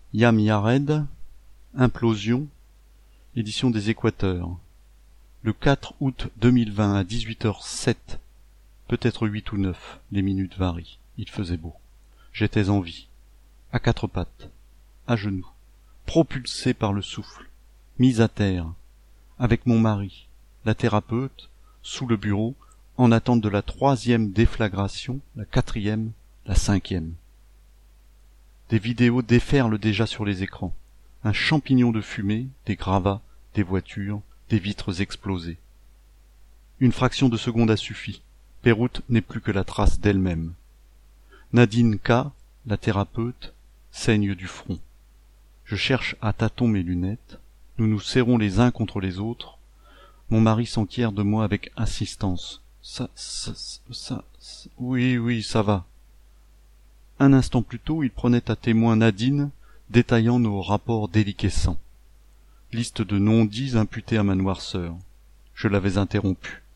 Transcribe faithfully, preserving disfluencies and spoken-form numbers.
Yam Yared, Implosion, édition des Équateurs. Le quatre août deux mille vingt à dix-huit heures sept, peut-être huit ou neuf, les minutes varient, il faisait beau. J'étais en vie, à quatre pattes, à genoux, propulsé par le souffle, mis à terre, avec mon mari, la thérapeute, sous le bureau, en attente de la troisième déflagration, la quatrième, la cinquième. Des vidéos déferlent déjà sur les écrans. Un champignon de fumée, des gravats, des voitures, des vitres explosées. Une fraction de seconde a suffi. Beyrouth n'est plus que la trace d'elle-même. Nadine K, la thérapeute, saigne du front. Je cherche à tâtons mes lunettes. Nous nous serrons les uns contre les autres. Mon mari s'enquiert de moi avec insistance. Ça, ça, ça, ça, oui, oui, ça va. Un instant plus tôt, il prenait à témoin Nadine, détaillant nos rapports déliquescents. Liste de non-dits imputés à ma noirceur. Je l'avais interrompu.